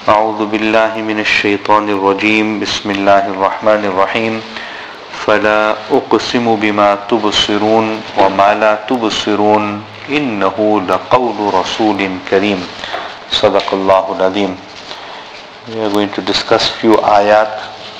أعوذ بالله من الشيطان الرجيم بسم الله الرحمن الرحيم فلا أقسم بما تبصرون وما لا تبصرون إنه لقول رسول كريم صدق الله العظيم. We are going to discuss few ayat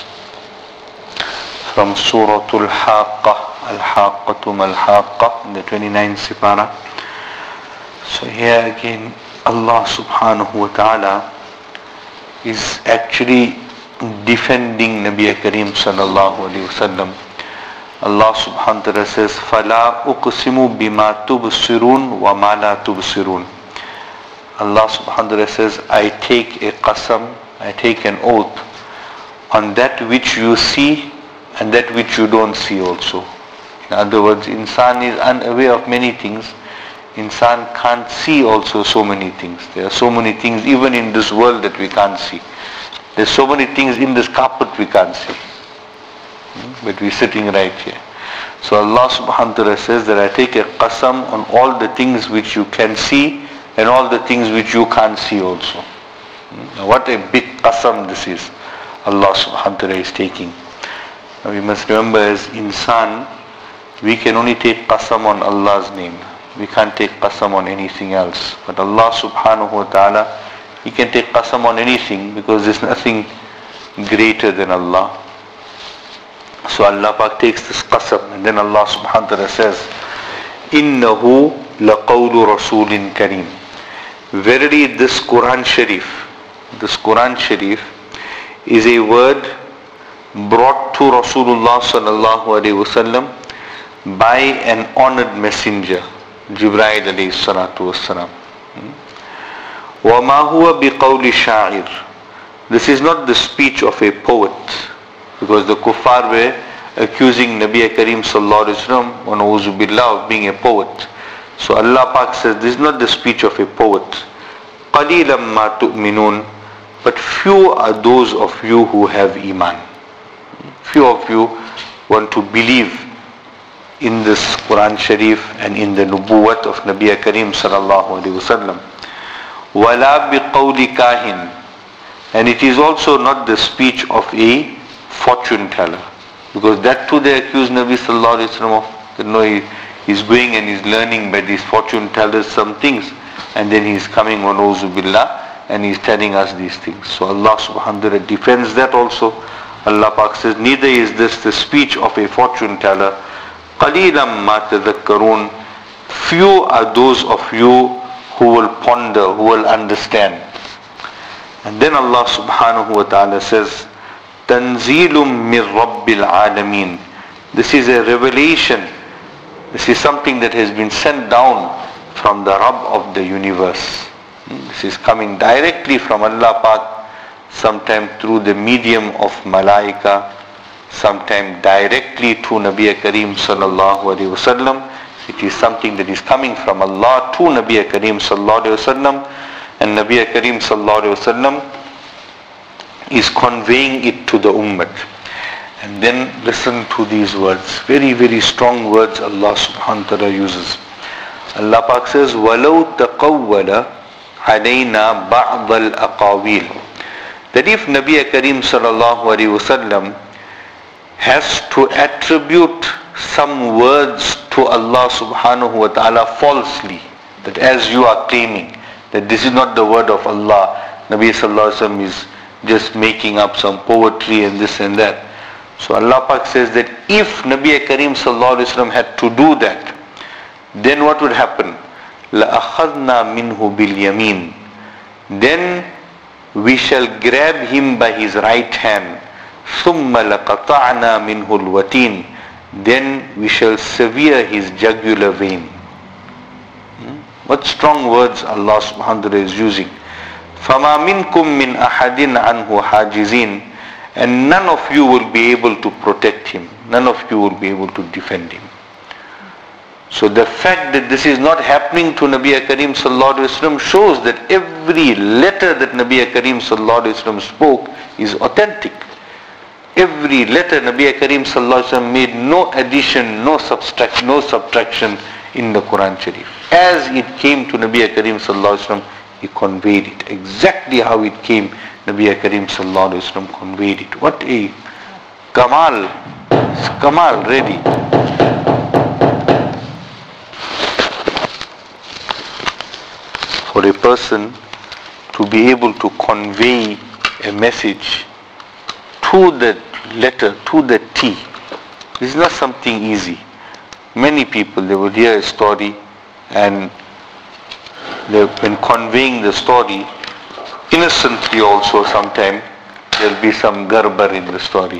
from Surah Al-Haqqah, Al-Haqqatu Mal-Haqqah, the 29th Sipara. So here again Allah subhanahu wa ta'ala is actually defending Nabi Kareem sallallahu alayhi wasallam. Allah subhanahu wa ta'ala says, فَلَا أُقْسِمُ بِمَا تُبْصِرُونَ وَمَا لَا تُبْصِرُونَ. Allah subhanahu wa ta'ala says, I take a qasam, I take an oath on that which you see and that which you don't see also. In other words, insan is unaware of many things. Insan can't see also so many things. There are so many things even in this world that we can't see. There's so many things in this carpet we can't see. But we're sitting right here. So Allah subhanahu wa ta'ala says that I take a qasam on all the things which you can see and all the things which you can't see also. Now what a big qasam this is Allah subhanahu wa ta'ala is taking. Now we must remember, as insan, we can only take qasam on Allah's name. We can't take qasam on anything else. But Allah subhanahu wa ta'ala, He can take qasam on anything because there's nothing greater than Allah. So Allah Pak takes this qasam, and then Allah subhanahu wa ta'ala says, إِنَّهُ لَقَوْلُ رَسُولٍ كَرِيمٍ. Verily this Quran Sharif is a word brought to Rasulullah sallallahu alayhi wasallam by an honored messenger, Jibreel alayhi salatu wassalam. وَمَا هُوَ بِقَوْلِ شَاعِرٍ. This is not the speech of a poet, because the kuffar were accusing Nabi Kareem sallallahu alayhi wasallam wa na'udhu billah of being a poet. So Allah Pak says this is not the speech of a poet. قَلِيلًا مَا تُؤْمِنُونَ. But few are those of you who have iman. Few of you want to believe in this Quran Sharif and in the nubuwwat of Nabi Kareem sallallahu alayhi wasallam. وَلَا بِقَوْلِ كَاهِنٍ. And it is also not the speech of a fortune teller, because that too they accuse Nabi sallallahu alayhi wasallam of, that no, he's going and he's learning by these fortune tellers some things, and then he's coming on Auzu Billah and he's telling us these things. So Allah subhanahu wa ta'ala defends that also. Allah Pak says, neither is this the speech of a fortune teller. قَلِيلًا مَا تَذَكَّرُونَ. Few are those of you who will ponder, who will understand. And then Allah subhanahu wa ta'ala says, تَنزِيلٌ مِّن رَبِّ الْعَالَمِينَ. This is a revelation. This is something that has been sent down from the Rabb of the universe. This is coming directly from Allah Pak, sometime through the medium of Malaika, sometime directly to Nabi Kareem sallallahu alayhi wasallam. It is something that is coming from Allah to Nabi Kareem sallallahu alayhi wasallam, and Nabi Kareem sallallahu alayhi wasallam is conveying it to the ummah. And then listen to these words, very very strong words Allah subhanahu wa ta'ala uses. Allah Pak says, وَلَوْ تَقَوَّلَ عَلَيْنَا بَعْضَ الْأَقَاوِيلِ. That if Nabi Kareem sallallahu alayhi wasallam has to attribute some words to Allah subhanahu wa ta'ala falsely, that as you are claiming that this is not the word of Allah, Nabi sallallahu alayhi wasallam is just making up some poetry and this and that. So Allah Pak says that if Nabi Kareem sallallahu alayhi wasallam had to do that, then what would happen? لَأَخَذْنَا مِنْهُ بِالْيَمِينِ. Then we shall grab him by his right hand. ثُمَّ لَقَطَعْنَا مِنْهُ الْوَتِينَ. Then we shall sever his jugular vein. What strong words Allah subhanahu wa ta'ala is using. فَمَا مِنْكُمْ مِنْ أَحَدٍ عَنْهُ حَاجِزِينَ. And none of you will be able to protect him. None of you will be able to defend him. So the fact that this is not happening to Nabi Kareem sallallahu alayhi wasallam shows that every letter that Nabi Kareem sallallahu alayhi wasallam spoke is authentic. Every letter Nabi Kareem sallallahu alayhi wasallam made no addition, no subtraction in the Quran Sharif. As it came to Nabi Kareem sallallahu alayhi wasallam, he conveyed it. Exactly how it came, Nabi Karim sallallahu alaihi wasallam conveyed it. What a Kamal, it's Kamal ready. For a person to be able to convey a message to the letter, to the T, is not something easy. Many people, they would hear a story and when conveying the story, innocently also sometimes, there'll be some garbar in the story.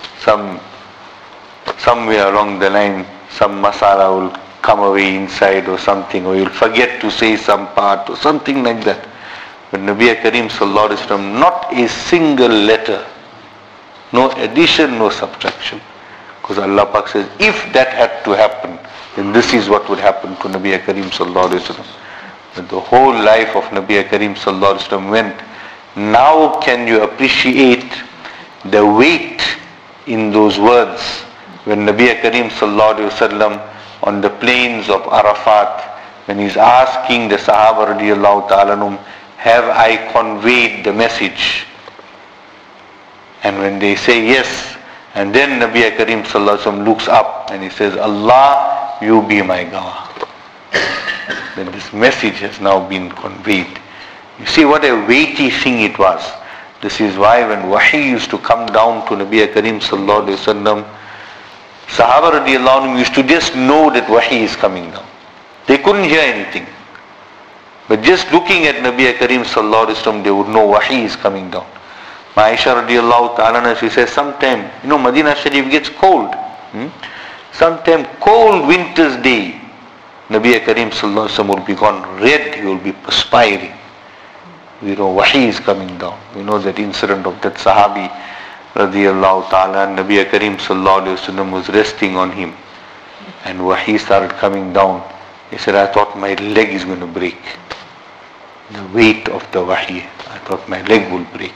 Somewhere along the line, some masala will come away inside or something, or you'll forget to say some part or something like that. But Nabi Karim sallallahu alaihi wasallam, not a single letter, no addition, no subtraction. Because Allah Pak says, if that had to happen, then this is what would happen to Nabi Karim sallallahu alaihi wasallam. But the whole life of Nabi Karim sallallahu alaihi wasallam went. Now can you appreciate the weight in those words when Nabi Karim sallallahu alaihi wasallam on the plains of Arafat, when he's asking the Sahaba radiallahu ta'ala anhum, have I conveyed the message? And when they say yes, and then Nabi Karim sallallahu alaihi wasallam looks up and he says, Allah, you be my Gawah. Then this message has now been conveyed. You see what a weighty thing it was. This is why when Wahi used to come down to Nabi Karim sallallahu alaihi wasallam, Sahaba radiallahu anhum used to just know that Wahi is coming down. They couldn't hear anything. But just looking at Nabi Karim sallallahu alaihi wasallam, they would know Wahi is coming down. Aisha radiallahu ta'ala, she says, sometime, Madinah Sharif gets cold. Sometime cold winter's day, Nabi Karim sallallahu alaihi wasallam will be gone red, he will be perspiring. We know Wahi is coming down. We know that incident of that Sahabi radiallahu ta'ala, Nabi Karim sallallahu alaihi wasallam was resting on him. And Wahi started coming down. He said, I thought my leg is going to break. The weight of the Wahi, I thought my leg will break.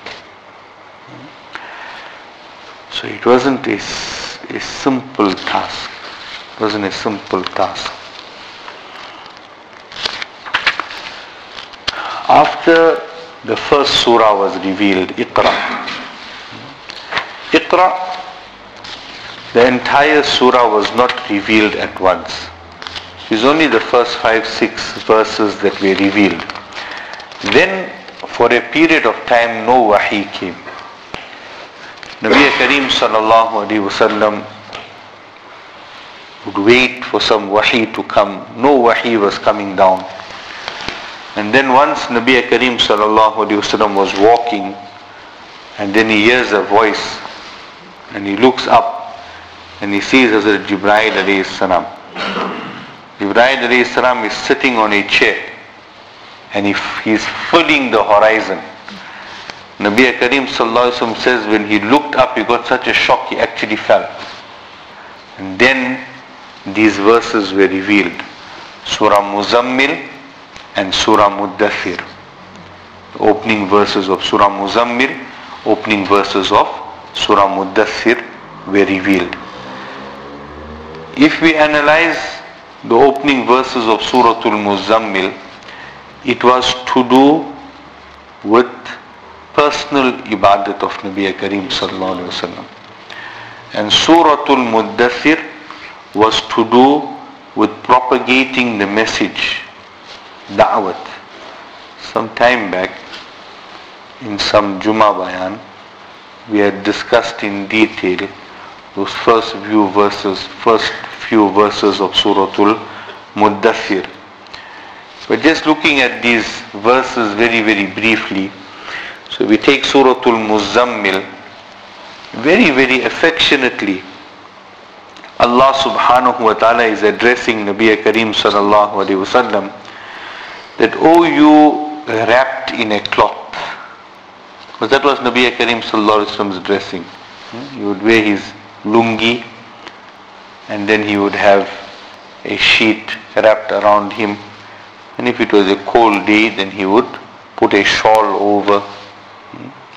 So it wasn't a simple task. It wasn't a simple task. After the first surah was revealed, Iqra. Iqra, the entire surah was not revealed at once. It was only the first 5-6 verses that were revealed. Then, for a period of time, no Wahi came. Nabi Karim sallallahu alaihi wasallam would wait for some Wahi to come. No Wahi was coming down. And then once Nabi Karim sallallahu alaihi wasallam was walking, and then he hears a voice, and he looks up, and he sees Hazrat Jibreel alayhi salam. Jibreel alayhi salam is sitting on a chair, and he's filling the horizon. Nabi Karim sallallahu alaihi wasallam says when he looked up, he got such a shock, he actually fell. And then these verses were revealed. Surah Muzammil and Surah Muddathir. The opening verses of Surah Muzammil, opening verses of Surah Muddathir were revealed. If we analyze the opening verses of Surah Al-Muzammil, it was to do with personal ibadat of Nabi Karim sallallahu alaihi wasallam. And Surah Al-Muddathir was to do with propagating the message, da'wat. Some time back, in some Jummah Bayan, we had discussed in detail those first few verses of Surah Al-Muddathir. But just looking at these verses very, very briefly, so we take Surah Al-Muzammil, very, very affectionately, Allah subhanahu wa ta'ala is addressing Nabi Karim sallallahu alaihi wasallam that, oh you wrapped in a cloth. Because that was Nabi Karim sallallahu alaihi wasallam's dressing. He would wear his lungi, and then he would have a sheet wrapped around him. And if it was a cold day, then he would put a shawl over.